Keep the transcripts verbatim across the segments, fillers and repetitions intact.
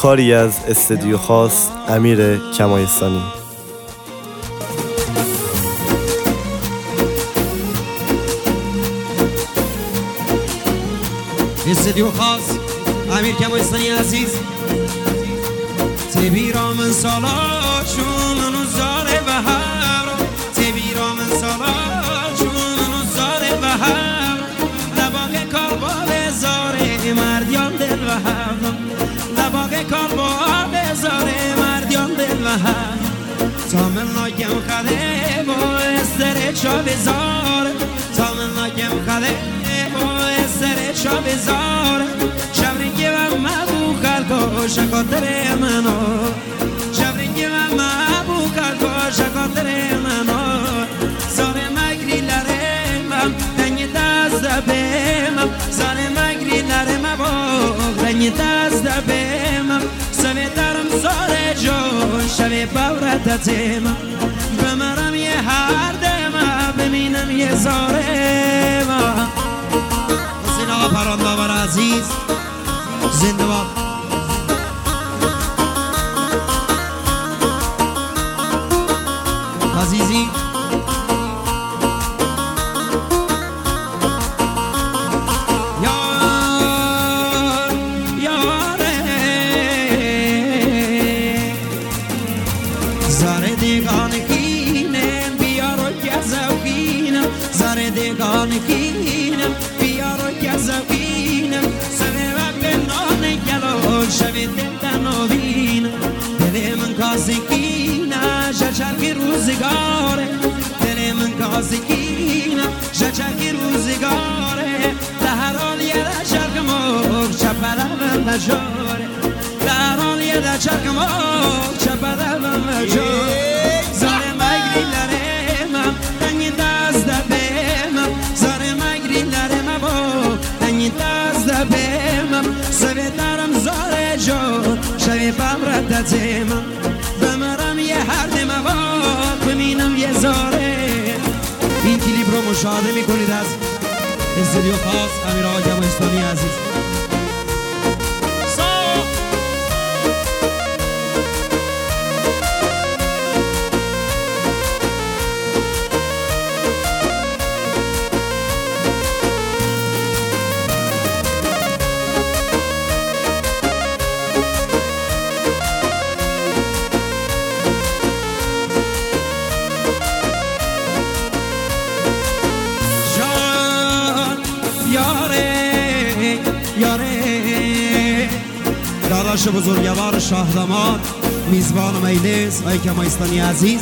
کاری از استودیو خاص امیر کمایستانی. استودیو خاص امیر کمایستانی عزیز تبیرا من سالا چون منو زاره و هر تبیرا من سالا چون منو زاره و هر لباق کاربا زاره مردیان دل و هر لباق کاربا زاره مردیان دل و هر تا من ناگم خده با استره چا بزار تا من ناگم خده با استره چا بزار شبرنگی و مبو خلقا شکاتر منو شبرنگی و مبو خلقا شکاتر منو ساره مگری لره مم دنگ دست بمم ساره مگری لره مبا دنگ دست بمم سوی درم ساره جون شوی باورت تیمم بمرم یه هر دمم ببینم یه زاره ما حسین آقا پرانداور عزیز زنده باد عزیزی یار یاره زره دیگان کینم بیار و گزوینم زره دیگان کینم بیار و گزوینم شوی دل تنوین دل من کازکینه شچرکی روزگاره دل من کازکینه شچرکی روزگاره لهر حال یه ده شرک موق چپره و مجاره لهر حال یه ده شرک موق چپره و مجاره زاره مگری لره من دنگی دست بمم زاره مگری لره مبا دنگی دست بمم سوی درم زاره جون شوی بمرد تیمم بمرم یه هر دم باد ببینم یه زاره. این کلیپ رو مشاهده میکنید از استودیو خاص امیر آقا کمایستانی عزیز. داداش بزرگوار شاهداماد میزبان مجلس آقای کمایستانی عزیز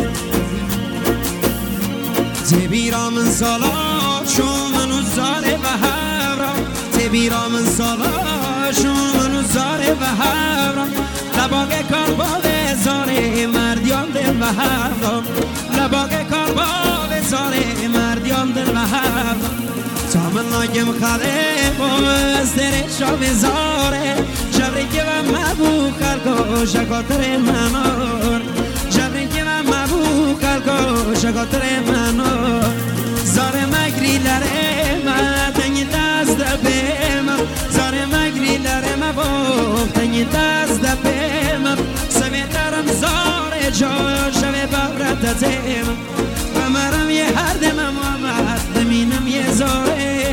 تبیرا من سالا چون منو زاره و هورم تبیرا من سالا چون منو زاره و هورم لباق کاربا زاره مردیان دل و هورم لباق کاربا زاره مردیان دل و هورم تا من ناگم خاله با استره شا بزاره شبرنگی و مبو خلقا شکاتر منار شبرنگی و مبو خلقا شکاتر منار زاره مگری لره من دنگی دست بمم زاره مگری لره مبا دنگی دست بمم سوی درم زاره جا شوی باورت تیمم بمرم یه هر دمم آمد ببینم یه زاره.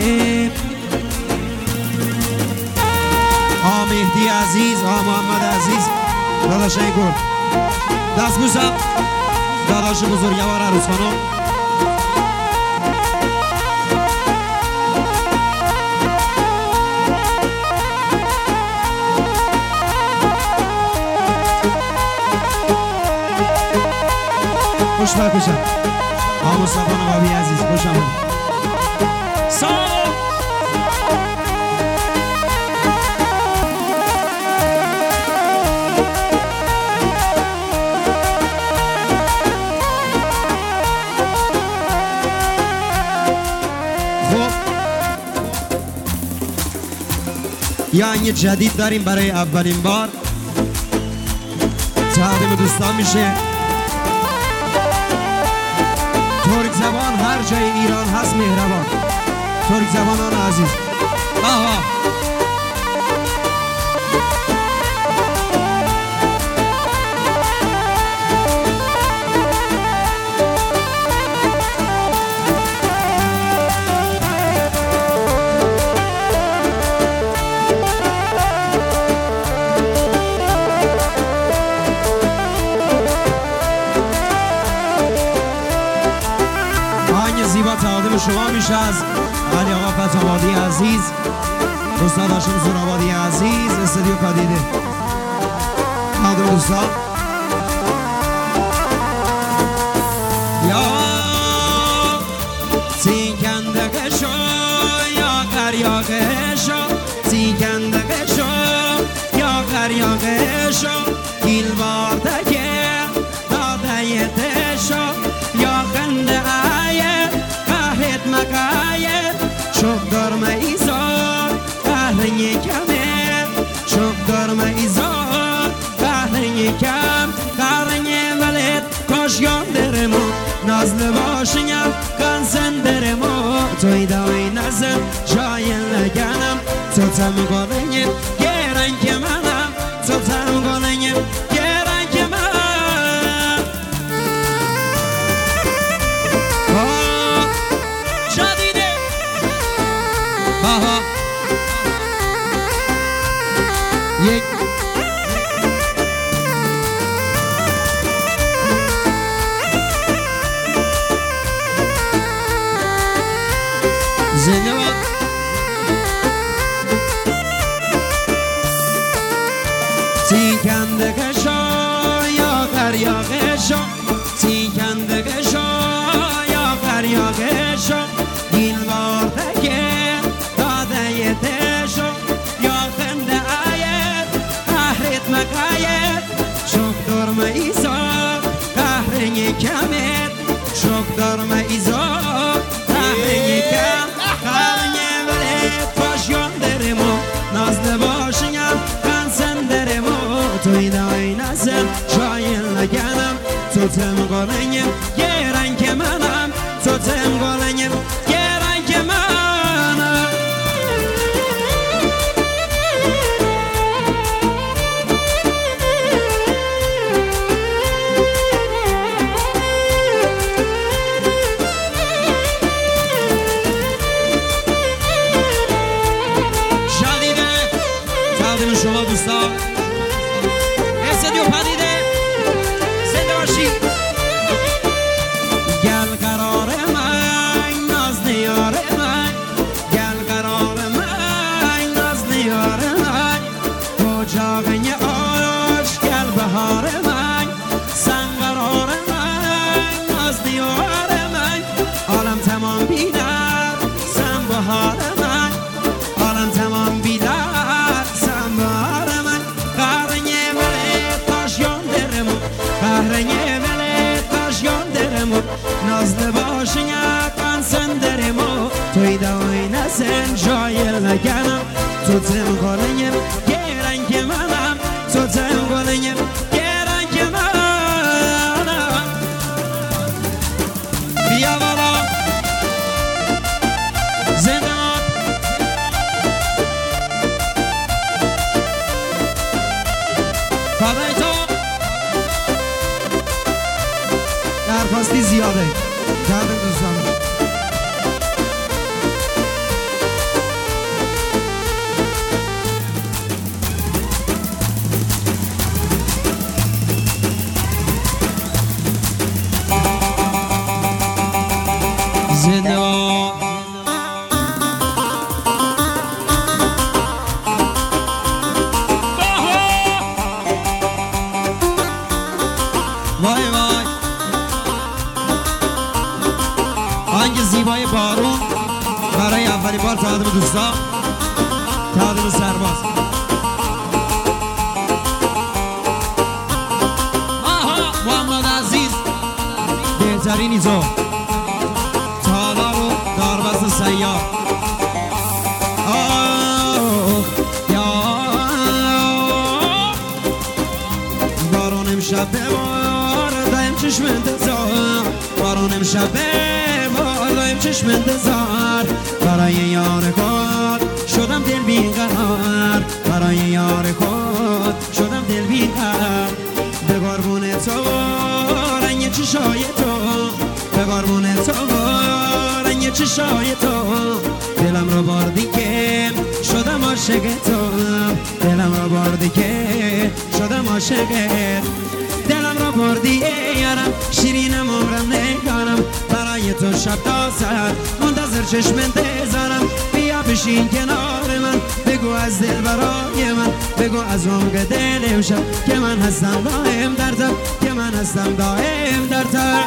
آقا مهدی عزیز آقا محمد عزیز داداش اینگل دست بوسم داداش بزرگوار عروس خانم خوش بکشم آقا مصطفی نقابی عزیز خوش آمد یه آهنگ جدید داریم برای اولین بار تقدیم دوستان میشه. ترک زبان هر جای ایران هست مهربان. ترک زبانان عزیز آها پیش از علی آقا فتح‌آبادی عزیز، استاد هاشم زورآبادی عزیز، استودیو پدیده. مردم دوستان یا سیکنده شو یا قریاقه شو، سیکنده شو یا قریاقه شو، گیل باردگه داده شو یا خنده آیه قهد مقایه، شک درم ایزار قهرنی کمه، شک درم ایزار قهرنی کم، قهرنی ولد کاش یاندرمو نازل باشیم کنسن درمو، توی دوی نزم شایل نگنم، تو تم گلنیم گرن که منم، تو تم گلنیم گرن که من. شدیده باها یک زنده باد. سیکنده شو یا قریاقه شو، سیکنده شو یا قریاقه شو، گیل باردگه داده شو یا خنده آید قهرت مقاید، شک درم ایزا قهرنی کمت، شک درم ایزا قهرنی کم، قهرنی ولد باش یاندرمو نازده باشیم کنسن درمو، توی دای نزل شایل نگنم، تو تم گلنیم گرن که منم، تو تم گلنیم گرن که منم. شدیده تقدیم شما دوستان استودیو پدیده، زنده باشی. گل قرار من ناز نیار من، گل قرار من ناز نیار من، کجاقی آش گل بهار من، سن قرار من ناز نیار من، عالم تمام بیدر سن بهار من، عالم تمام بیدر سن بهار من، قهرنی ولد کاش یاندرمو، قهرنی ولد کاش یاندرمو نازده باشین کنسن درمو، توی دوی نسن شایل نگنم، تو تم گلنیم گرن که منم، تو تم گلنیم گرن که منم. بیا بالا زنده باد. فدای تو درخواستی زیاده کردم دوستانم. زنده باد. وای وای آهنگ زیبای بارون برای اولین بار تقدیم دوستان، تقدیم سرباز. آها محمد عزیز بهترین ایزو تالار و داربست سیار. آه یا بارون امشب ببار دایم چشم انتظار، بارون امشب ببار دایم چشم انتظار، برای یار خود شدم دل بیقرار، برای یار خود شدم دل بیقرار، به قربون تو رنگ چشای تو، به قربون تو رنگ چشای تو، دلم رو بردی که شدم عاشق تو، دلم رو بردی که شدم عاشق دلم را بردی ای یارم شیرینم عمرم نگارم برای تو شب تا سحر منتظر چشم انتظارم بیا بشین کنار من بگو از دل برای من بگو از عمق دل امشب که من هستم دائم در تب که من هستم دائم در تب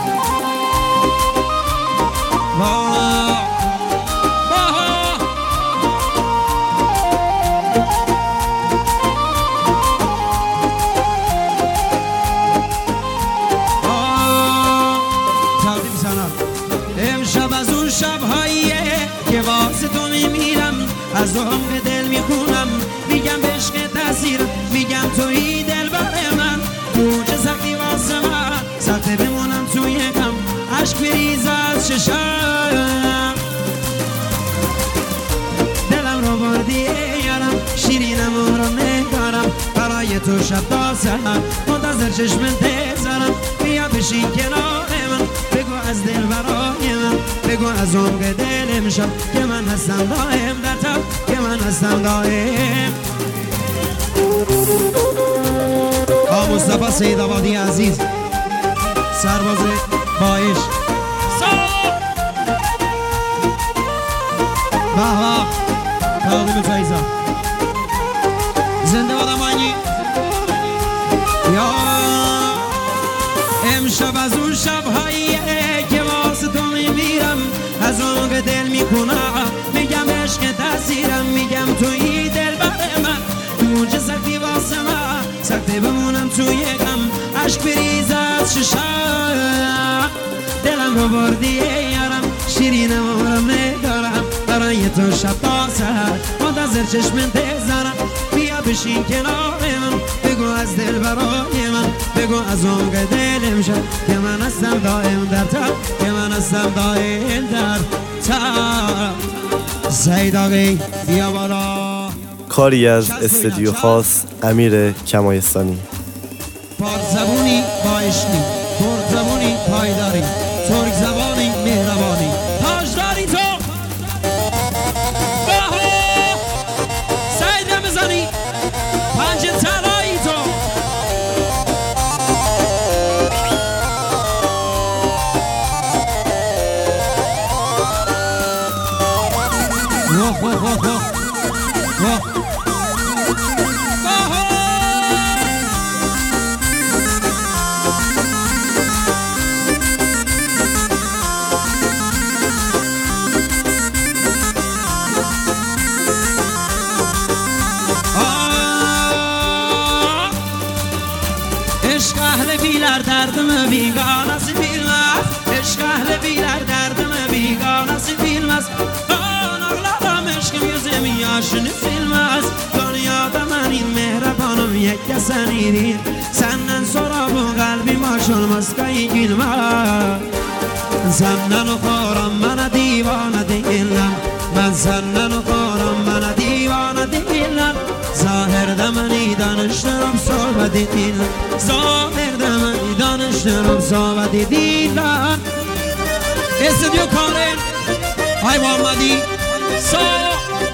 امشب از اون شبهاییه که واسه تو میمیرم از عمق دل میخونم میگم به عشق تاثیر میگم توی دل بر من موج سختی واسه من سخته بمونم توی غم عشق بریز از چشم دلم رو بردی یارم شیرینم عمرم نگارم برای تو شب تا سحر منتظر چشم انتظارم بیا بشین کنار من بگو از دل برای من بگو از عمق دل امشب که من هستم دائم در تب که من هستم دائم آه مصطفی سیدآبادی عزیز سرباز باعش بابا تقدیم فیضا زنده بادم آنی یا امشب از اون شبهاییه که واسه تو میمیرم از عمق دل میکنم میگم عشق تاثیرم میگم توی دل بر من موج سختی واسه من سخته بمونم توی غم عشق بریز از چشم دلم رو بردی یارم شیرینم عمرم ندارم برای تو شب تا سحر منتظر چشم انتظارم بیا بشین کنار من بگو از دل برای من بگو از عمق دل امشب که من هستم دائم در تب که من هستم دائم در تب سعید آقی بیا بالا کاری از استودیو خاص امیر کمایستانی پاک زبونی با عشقی ترک زبونی پایداری ترک زبانی مهربانی تاجداری تو باها سعید رمزانی پنج طلایی تو واه واه واه واه واه عشق اهل بیلر دردم بیگانه bilmez عشق اهل بیلر دردم بیگانه bilmez آن ağlarım aşkım yüzümün yaşını silmez dünyada benim mehribanım yekke senidir senden sonra bu kalbim aç olmaz kayı gülmez senden okuram bana divane değiller ben senden okuram bana divane değiller zahirde beni danıştırım sohbet edinler zahirde beni danıştırım sohbet edinler Estudyo Karen Ay Muhammadi Sağ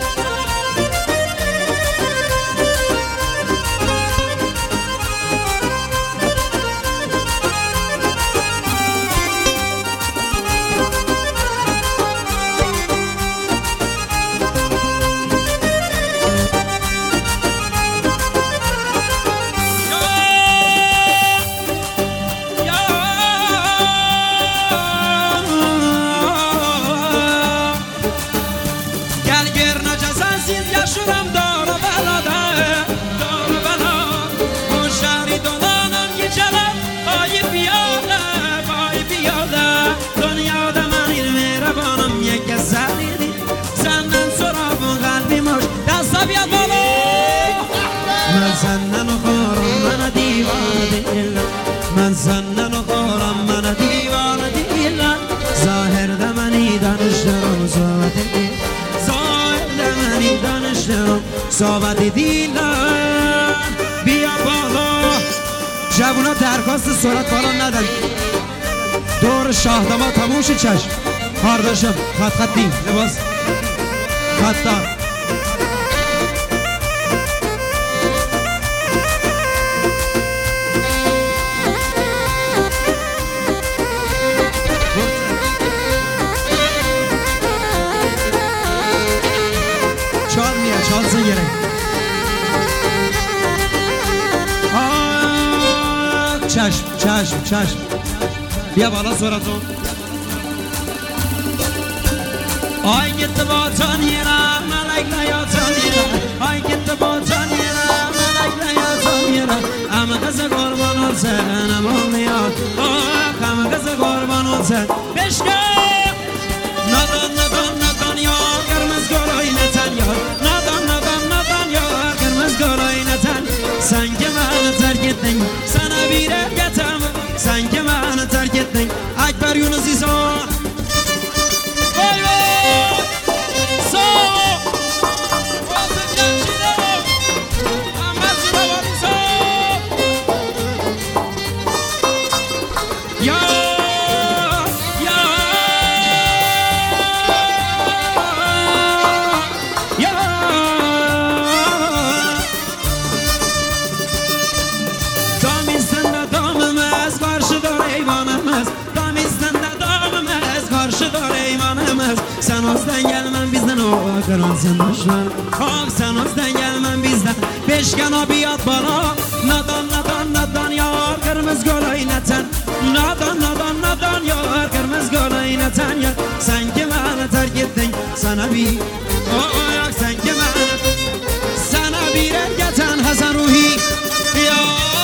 yaşıram dağla belada dağla bela bu şehri dolanam geceler ay piyade ay piyade dünyada benim mehribanım yekke senidir senden sonra bu kalbim hoş dasta biyat bala ben senden okuram bana divane değiller ben senden okuram bana divane değiller zahirde beni danıştırım sohbet edin منی دانشتم صحبت دیلم بیا بالا جوونا درخواست سرعت بالا ندن دور شاهدما تموم شد چشم کارداشم خط خطی لباس خطدار چشم چشم چشم بیا بالا صورتون آی گت باتان یرا ملک نیاتان یرا آی گت باتان یرا ملک نیاتان یرا اما کس قربان حسین اما میاد آه اما کس قربان حسین بشکن ندان ندان ندان یار قرمز گلای نتن یار ندان ندان ندان یار قرمز گلای نتن سنگ من ترک ettin sana bir ergetem sanki beni terk ettin Akber Yunus İsa vay vay sağ olsun gençler Ahmet Züravar İsa ya ya ya Damizden damımız karşıda eyvanımız Damizden damımız karşıda eyvanımız Sen ozdan gelmem bizden o kıran sen başlar Ah sen ozdan gelmem bizden Beşken abiyat bana Nadan nadan nadan yar kırmız gol oynatan Nadan nadan nadan yar kırmız gol oynatan ya Sen ki beni terk ettin sana bir Oh yak sen ki beni Sana bir ergeten Hasan Ruhi Ya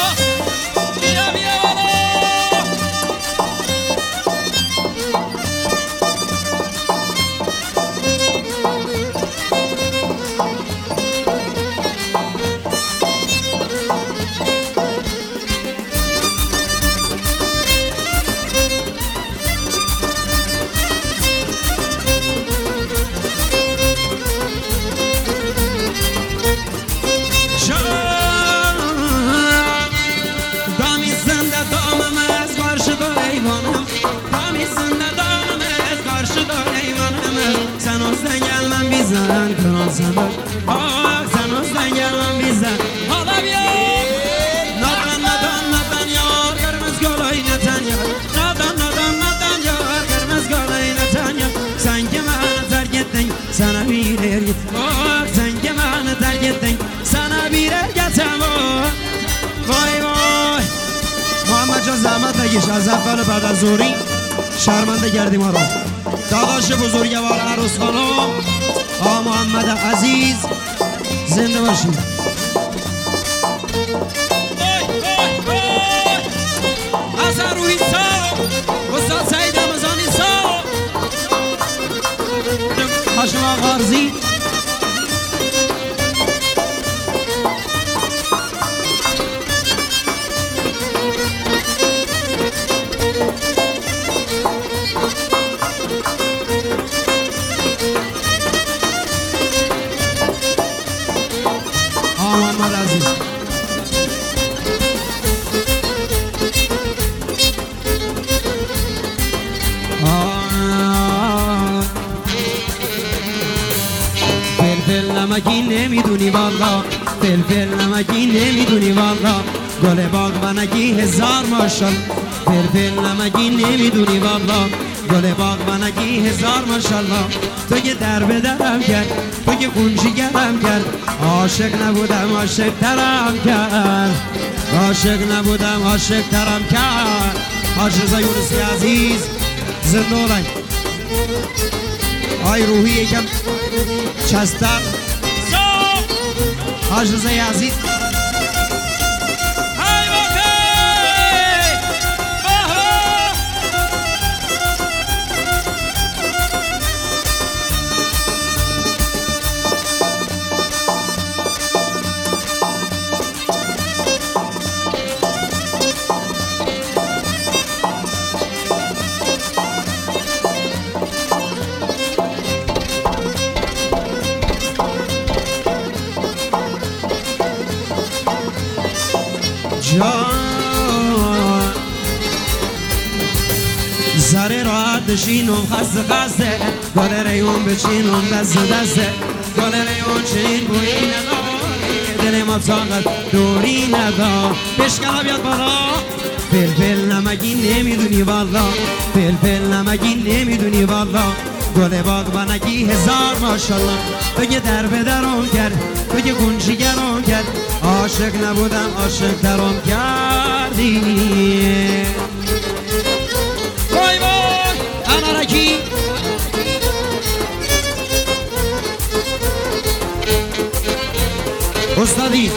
Sen ozdan gelmem bizden kıran sen bak Ah sen ozdan gelmem bizden Halam yok Nadan nadan nadan yar Kırmız gol oynatan yar Nadan nadan nadan yar Kırmız gol oynatan yar Sen ki beni terk ettin Sana bir er git Ah sen ki beni terk ettin Sana bir er getem Vay vay Muhammed Can zahmet نکش از اول بعد از ظهری شرمنده کردی ما رو داداش بزرگوار عروس خانم آقا محمد عزیز زنده باشید حسن روحی سا استاد سعید رمضانی سا هاشم آقا غارزی محمد عزیز فلفل نمکی نمیدونی والا فلفل نمکی نمیدونی والا گل باغ بنگی هزار ماشال فلفل نمکی نمیدونی والا گل باغ بنگی هزار ماشالله تو که در به درم کرد تو که خونشی گرم کرد عاشق نبودم عاشق ترم کرد عاشق نبودم عاشق ترم کرد حاج رضا یونسی عزیز زنده اولای آی روحی یکم چستر حاج رضا عزیز زره راحت بشینم خسته خسته گل ریون بچینم دست دسته گل ریون چنین بویی نداری دل ما طاقت دوری ندار بشکلا بیاد بالا فلفل نمکی نمیدونی والا فلفل نمکی نمیدونی والا گل باغ بنگی هزار ماشالله تو که در به درم کرد تو که گونشی گرم کرد عاشق نبودم عاشق ترم کردی وای وای انارکی استادی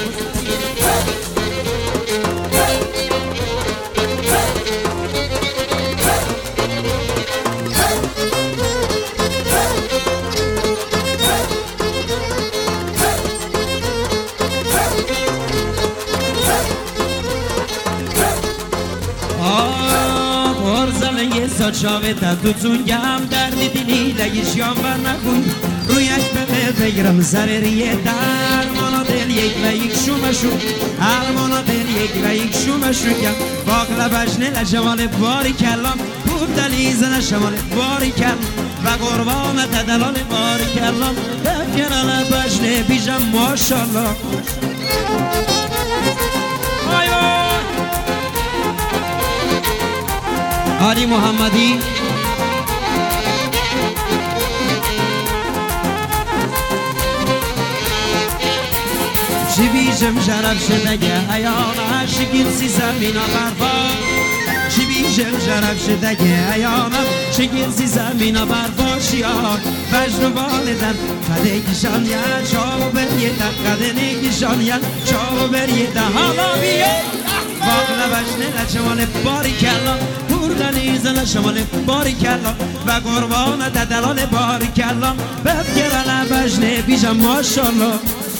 چاوه تا تو چونگم دردی دلی لگیشیان بر نکن روی یک بقه بگیرم زرریه درمانا دل یک و یک شومشون هرمانا دل یک و یک شومشون کم باقلا بجنه لجمال باری کلام بود دلیزه نشمال باری کلام و قربان تدلال باری کلام بفگرال بجنه بیجم ماشالله آی آی علی محمدی چی بیشم شرف شدگه ایان عشقین سی زمین برفا چی بیشم شرف شدگه ایانم شگین سی زمین برفا شیار وجن و والدن قدگیشان یا چاو بریدن قدنگیشان یا چاو بریدن حالا بیه باقلا بجنه لچمال باری کلا پوردنیز لچمال باری کلا و قربان ددلال باری کلا بفگرن بجنه بیجم ماشالله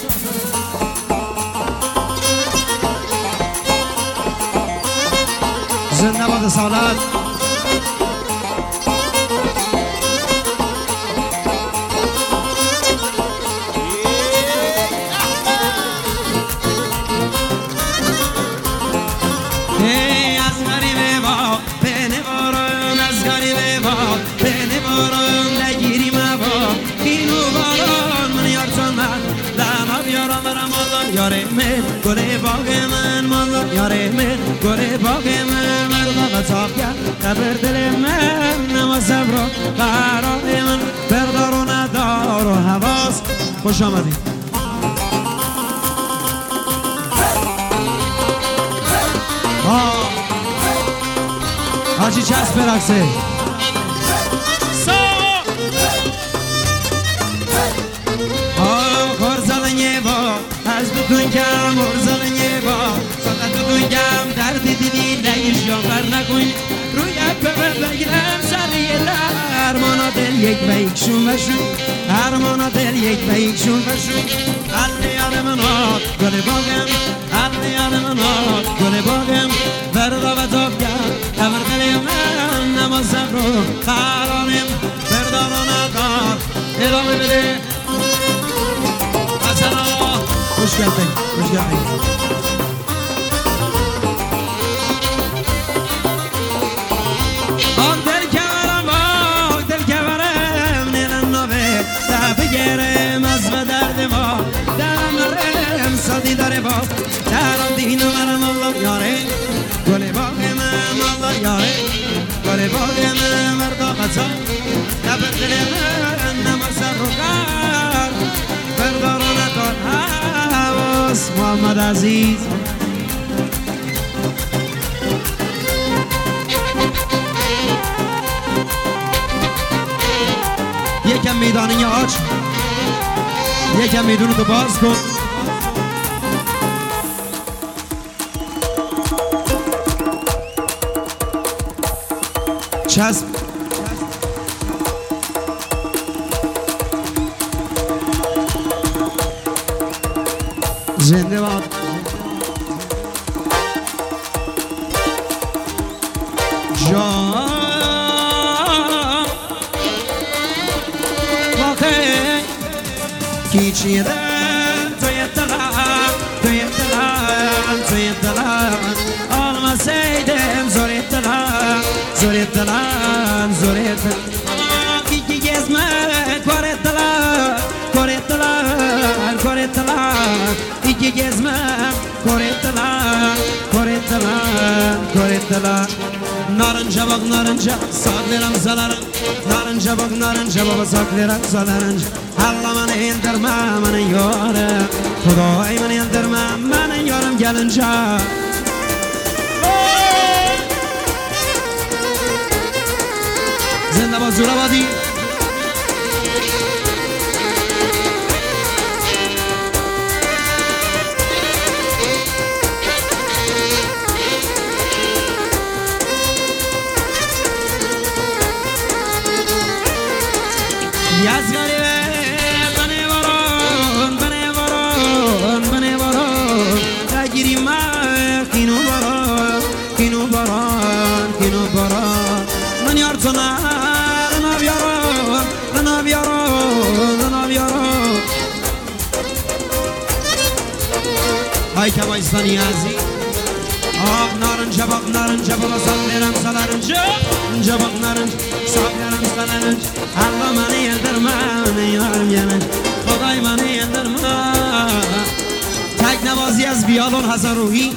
زنده باد سالت یاره من گل باغ من مالا یاره من گل باغ من مرد تاق کرد قبر دل من نما صبر و قرار من بردار و ندار و حواس خوش آمدید حاجی چسب برقصه از تو دنگم ارزال نیبا ساقت تو دنگم درد دیدی لگیش یا بر نکن روی اکبر بگیرم سریع هرمانا دل یک و یک شون بشون هرمانا دل یک و یک شون بشون حل یار من آد گل باغم حل یار من آد گل باغم بردا و تاب کرد قبر دل من نما صبر و قرارم بردار و ندار ادامه بده خوش geldin, خوش geldin. آن دل کورم آن دل کورم نیرن نوه تا بگیرم از و درد ما درم رم سادی داره با درم دینو مرم الله یاره گل باغ من الله یاره گل باغ من مردا قطع نبرد دل من نما سر رو کار بردار و ندار محمد عزیز یکم میدانی آج یکم میدونو تو باز کن چسب زنده باد جان واقعی کی چیدن توی دلم توی دلم توی دلم آلما سیدم زوری دلم زوری دلم زوری دلم کی کی گزمه کاری دلم کاری دلم کاری دلم iki gezmem Koretala, Koretala, Koretala Narınca bak narınca saklarım salarım. Narınca bak narınca baba saklarım salarım. Allah bana indirme bana yarım. Xudoy bana indirme bana yarım gelince. Zindabad Zurabadi. Yazgari ve bana varon, bana varon, bana varon. La girima kinu varon, kinu varon, kinu varon. Man yartana, lana varon, lana varon, lana varon. Hay Kemayistan Niyazi. Ah narınca bak narınca baba saklarım salarınca. Narınca bak narınca saklarım salarınca. Allah bana yedirme bana yarım yemin. Xudoy bana yedirme. Teknebazi az Biyalon Hasan Ruhi.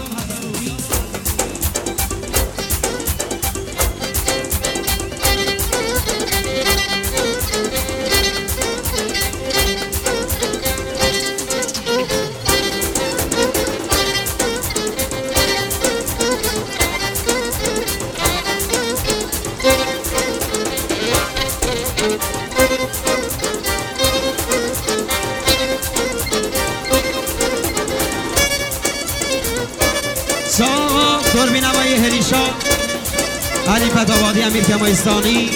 تربین آبای هریشا علی پتاوادی امیر کمایستانی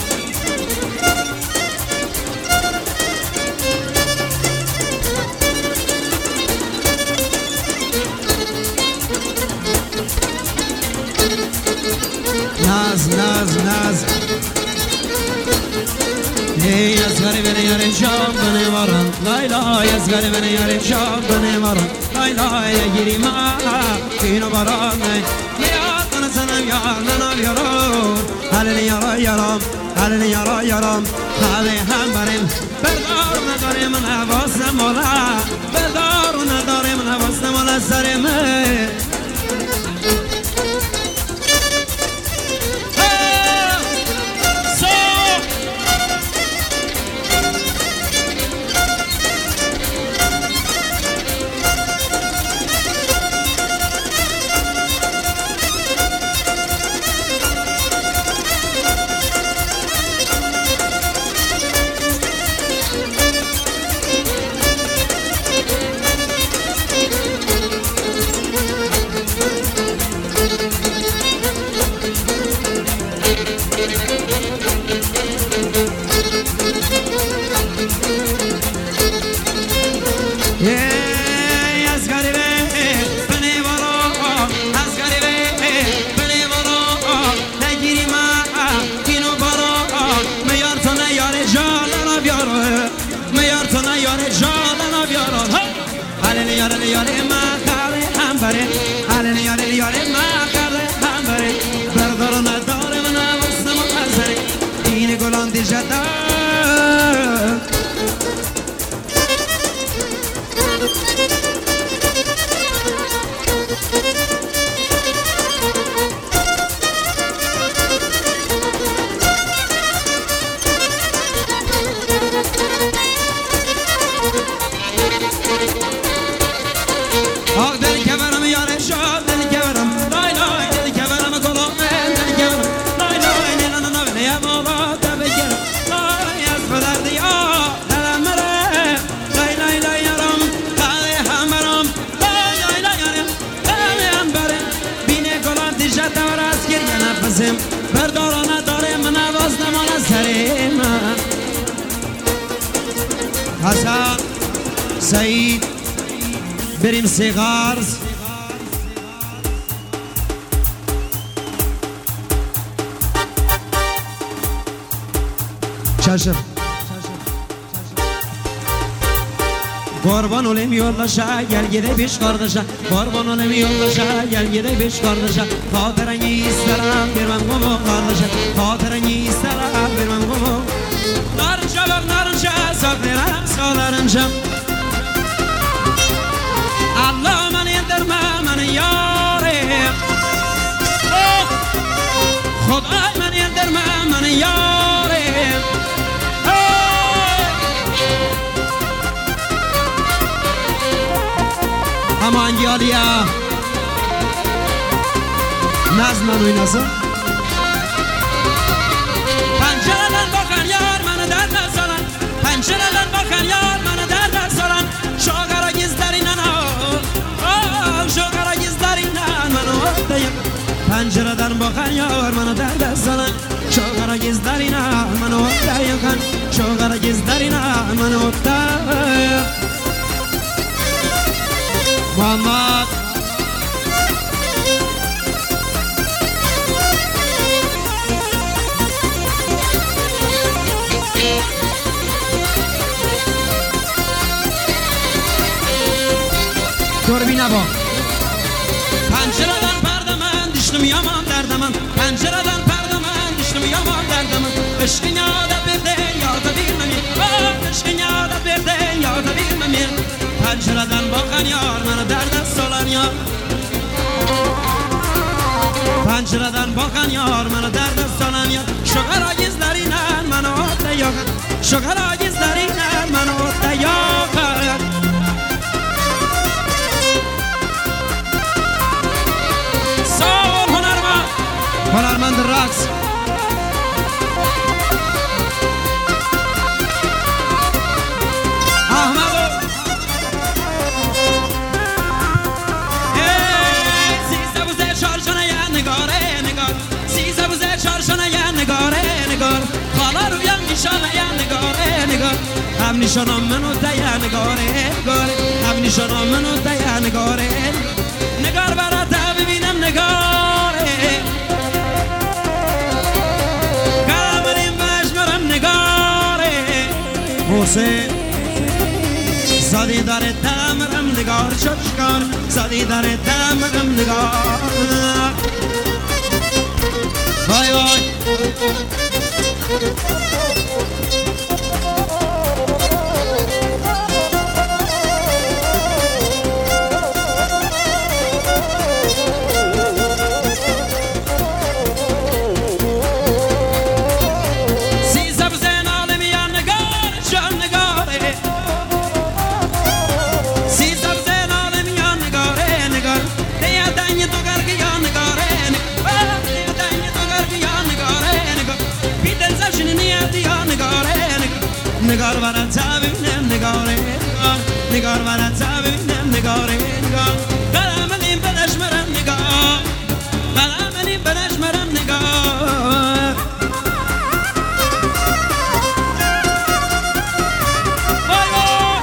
ناز ناز ناز ای از غریب نیارین شام بنه وارن لای لای از غریب نیارین شام بنه وارن لای لای گیری ما اینو باران میاد سنم یار ننال یارون حلل یارا یارم حلل یارا یارم حاله هم بریم بردار نداریم نواسم مولا بردار نداریم نواسم مولا سرمه حسن سعید بریم سیغارز چشم قربان olayım yollaşa gel gide beş kardeşe Kurban olayım yollaşa gel gide beş kardeşe Hatırını isterim vermem kumu kardeşe Hatırını isterim vermem kumu Narınca bak narınca saklarım sağlarınca Allah beni indirme beni yarim همانگیالیا نظم oynasın Pencereden bakan yar bana derde saran Pencereden bakan yar bana derde saran Şu kara gizleriyle oh, şu kara gizleriyle bana oradayım Pencereden bakan yar bana derde saran Şu kara gizleriyle bana oradayım Şu kara gizleriyle bana oradayım Muhammed Dur bir ne bu? Pencereden perdemen düştüm yaman derdemen Pencereden perdemen düştüm yaman derdemen Işkın yağda birden yağda bilmem yer Işkın yağda birden yağda bilmem yer Pencereden bakan yar bana derde solan yar Pencereden bakan yar bana derde solan yar Şu kara gizleriyle bana otta yok Şu kara gizleriyle bana otta yok هنرمند رقص احمد سیزده بوزه چارشانه یه نگاره نگار سیزده بوزه چارشانه یه نگاره نگار خالا رویم نشانه یه نگاره نگار هم نشانم منو ده یه نگاره نگاره هم نشانم منو ده یه نگاره نگار برات ببینم نگاره حسین زادی داره تمرم نگار چشکار زادی داره تمرم نگار وای وای نگار برات ببینم نگاره نگار نگار برات ببینم نگاره نگار قلم نیم بدش مرم نگار قلم نیم بدش مرم نگار وای وای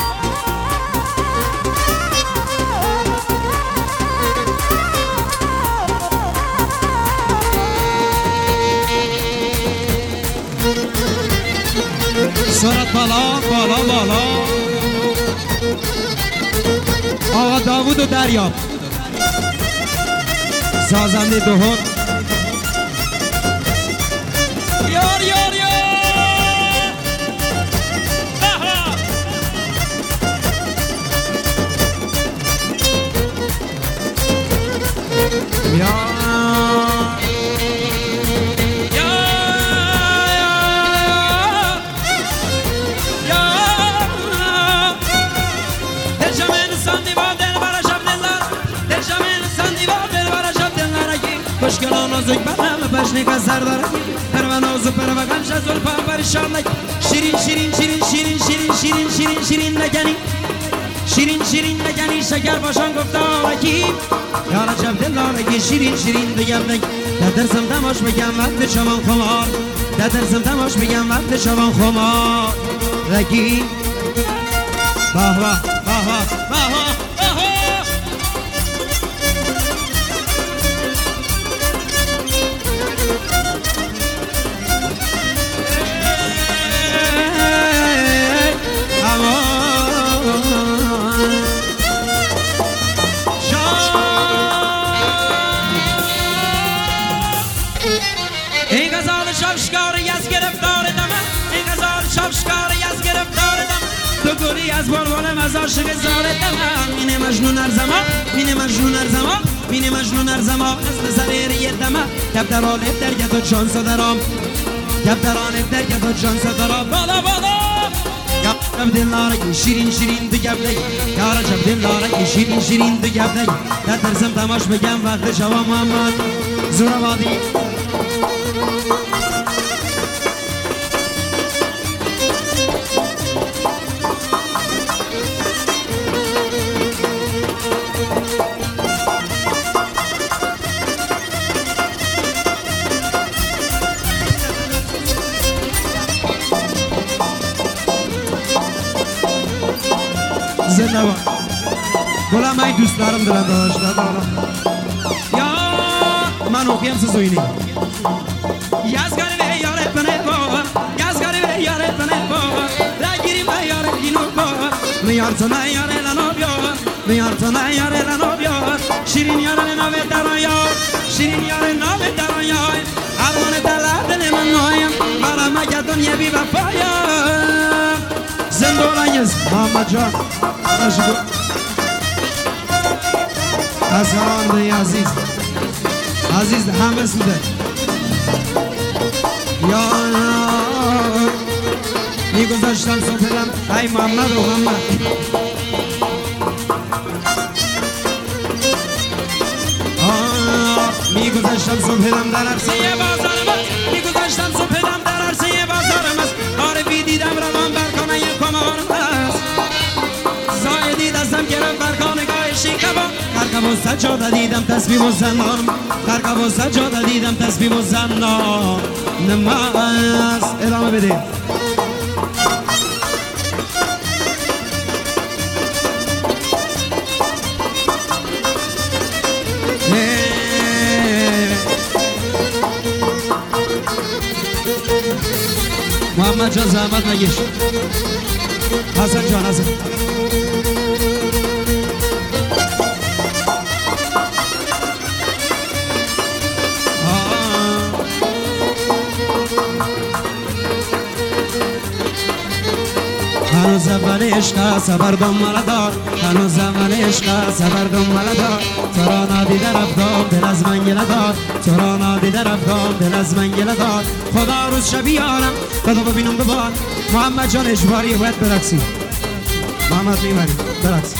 سرعت بالا بالا بالا آقا داوود و دریاب سازنده دوهر یار یار یار یار خوشگلان نازک بدم پشنی که سر داره پرو نازو پرو گنش از ول پا پریشان نک شیرین شیرین شیرین شیرین شیرین شیرین شیرین شیرین نگنی شیرین شیرین نگنی شکر باشان گفته آرکی یارا جب دل آرکی شیرین شیرین بگم نک ددرسم دماش بگم وقت شبان خمار ددرسم دماش بگم وقت شبان خمار رکی باه باه باه باه باه این غزال شبشکاری از گرفتار دمه این غزال شبشکاری از گرفتار دمه تو گلی از بلبلم از عاشق زار دمه مینه مجنون هر زمان مینه مجنون هر زمان مینه مجنون هر زمان از نظر یه دمه کب در آن درگه تو چانسا درام کب در آن درگه تو چانسا درام بالا بالا یا دلاره شیرین شیرین دو گبلگ یارا جب دلاره شیرین شیرین دو گبلگ در ترسم تماش بگم وقت شوا محمد زورآبادی زنده با گلم ای دوست دارم دلم داشت دارم یا من اوخیم سزوینی یزگاری به یاره پنه با یزگاری به یاره پنه با رگیری به یاره اینو با میار تو نه یاره لنو بیار میار تو نه یاره لنو بیار شیرین یاره نوه دران یار شیرین یاره نوه دران یار ارمان دل دل من نایم برام اگه دنیا بی وفایم زندولانیز محمد جان از هرانده عزیز عزیز همه سوده یا میگذاشتم صبحم ای محمد و محمد میگذاشتم صبحم در عرصه بازارم است میگذاشتم صبحم در عرصه بازارم است عارفی دیدم روان برکانه کمارم است زایدی دستم گرم برکانگاه شیکبا خرکب و سجاده دیدم تسبیح و زنان خرکب و سجاده دیدم تسبیح و زنان نماز ادامه بده محمد جان زحمت نگیش حسن جان حسن هنوز اول عشق صبر دنبال دار هنوز اول عشق صبر دنبال دار تو را نادیده رفتم دل از من گله دار تو را نادیده رفتم دل از من گله دار خدا روز شبی آرم خدا ببینم دوبار محمد جان اجباری باید برقصی محمد میمری برقصی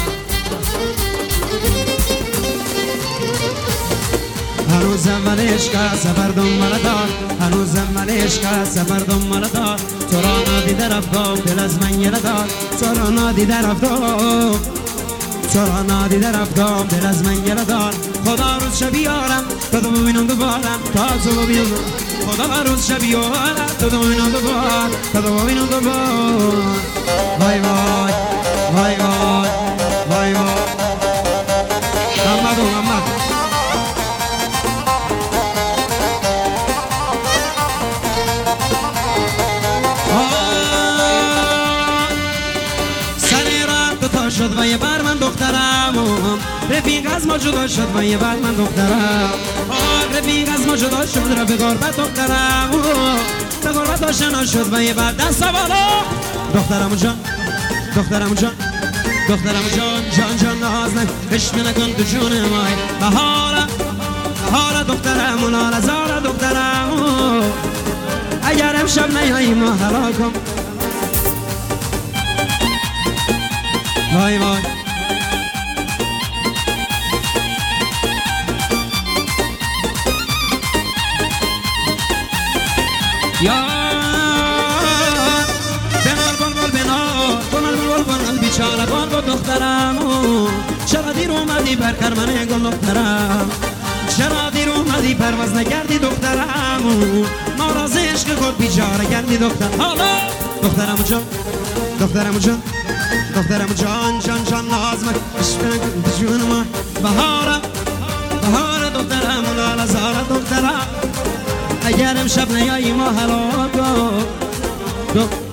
هنوز اول عشق صبر دنبال دار هنوز اول عشق صبر دنبال دار تو را نادیده رفتم دل از من گله دار تو را نادیده رفتم تو را نادیده رفتم دل از من گله دار خدا روز شبی آرم تا تو ببینم دوبارم تا تو ببینم خدا روز شبی آرم تا تو ببینم دوبار تا تو ببینم دوبار وای وای وای وای وای وای محمد و محمد شد و یه بر من دخترم رفیق از ما جدا شد و یه بر من دخترم رفیق از ما جدا شد رفیق غربت دخترم به غربت آشنا شد و یه بر دست بالا دخترم جان دخترم جان دخترم جان جان جان ناز نه عشق نکن تو جون مای بهارم بهار دخترم و نال زار دخترم اگر امشب نیایی ما هلاکم وای وای یا بنال بلبل بنال بنال بلبل بنال بیچاره بلبل دخترم چرا دیر اومدی بر کرمن گل دخترم چرا دیر اومدی پرواز نکردی دخترم ناراض عشق خود بیچاره کردی دخترم حالا دخترم جان دخترم جان دخترم جان جان جان ناز من عشق نکن جون ما بهارم بهار دخترم و لال زار دخترم اگر امشب نیایی ما هلاکم